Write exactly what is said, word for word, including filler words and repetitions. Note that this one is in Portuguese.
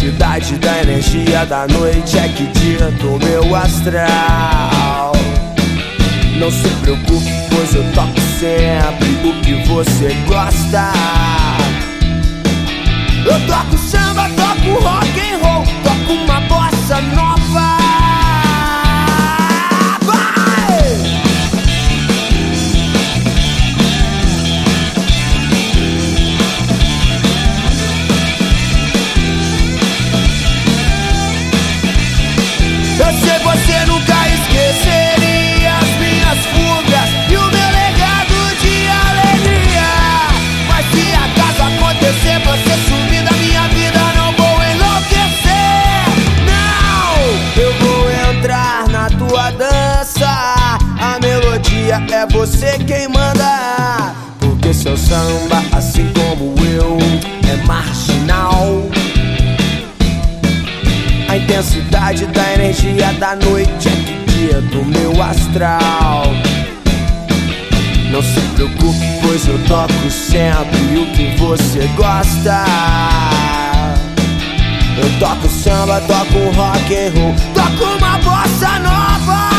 intensidade da energia da noite é que dita o meu astral. Não se preocupe, pois eu toco sempre o que você gosta. Eu toco samba, toco rock and roll, toco uma bossa nova. Vai! Eu sei você nunca esqueceria as minhas fugas e o meu legado de alegria. Mas se acaso acontecer você sumir da minha vida, não vou enlouquecer. Não, eu vou entrar na tua dança. A melodia é você quem manda, porque seu samba, assim como eu, é marginal. A intensidade da energia da noite é que guia do meu astral. Não se preocupe, pois eu toco sempre o que você gosta. Eu toco samba, toco rock and roll, toco uma bossa nova.